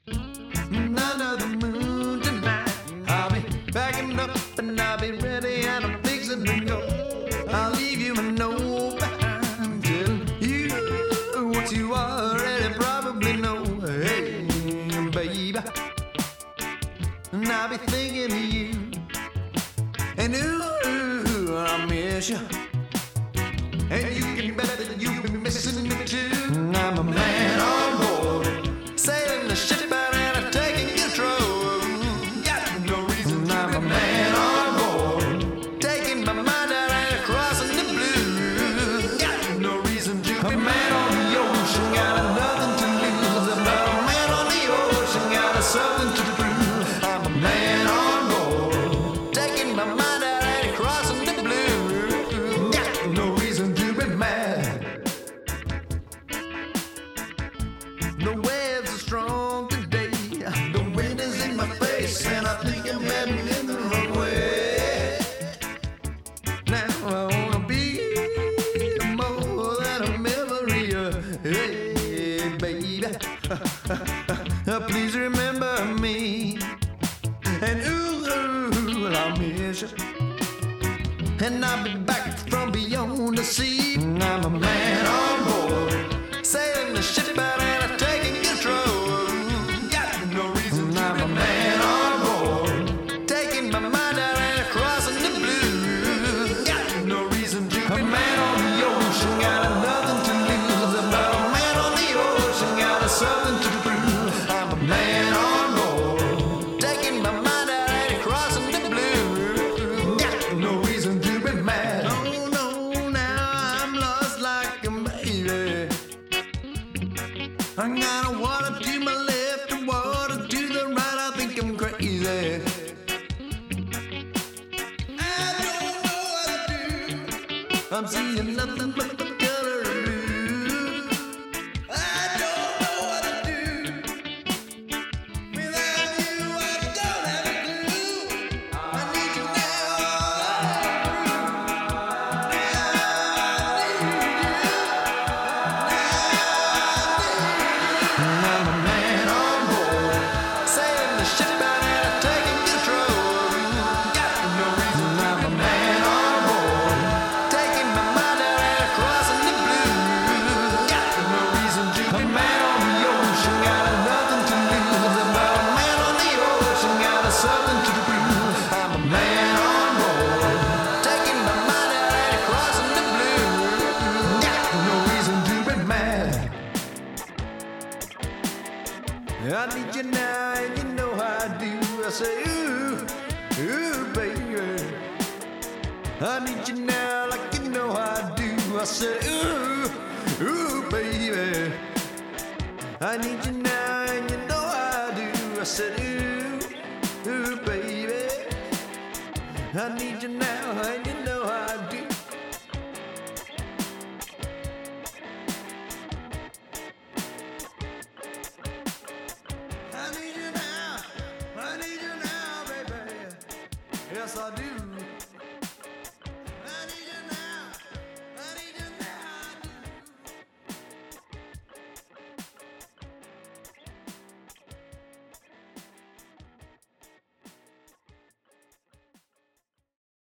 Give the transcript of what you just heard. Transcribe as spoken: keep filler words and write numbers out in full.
under the moon tonight. I'll be backing up and I'll be ready and I'm fixing to go. I'll leave you a note behind, telling you what you already probably know. Hey, baby, and I'll be thinking of you, and ooh, I miss you, and you can bet that you'll be missing me too. I'm a man on board, sailing the ship out and I'm taking control. Got no reason to I'm a man on board, taking my mind out and crossing the blue. Got no reason to a man on the ocean, got nothing to lose. I'm a man on the ocean, got something to prove. I'm a man on board, taking my mind out and crossing the blue. Got no reason to be mad. The waves are strong today, the wind is in my face, and I think I'm heading in the wrong way. Now I wanna be more than a memory. Hey, baby, please remember me, and ooh, I'll miss you, and I'll be back from beyond the sea. I'm a man on board, sailing the ship out and I'm taking control. Got no reason to I'm a man on board, taking my mind out and crossing the blue. Got no reason to a man on the ocean, got nothing to lose. I'm a man on the ocean, got something to prove. I'm a man on board, taking my mind out and crossing the blue. Got no reason to be mad. No, no, now I'm lost like a baby. I got water to my left and water to the right. I think I'm crazy. I don't know what to do. I'm seeing nothing but the color of blue. I don't know what to do. Without you, I don't have a clue. I need you now. I'm a man on board, sailing the ship out and I'm taking control. Got no reason. I'm a man on board, taking my mind out and crossing the blue. Got no reason to a man on the ocean, got nothing to lose. I'm a man on the ocean, got something to prove. I'm a man on board, taking my mind out and crossing the blue. Got no reason to be mad. I need you now, and you know how I do. I say, ooh, ooh, baby. I need you now, like you know how I do. I say, ooh, ooh, baby. I need you now, and you know how I do. I said, ooh, ooh, baby. I need you now, and you know how I do. I need you now, I need you now, baby. Yes, I do.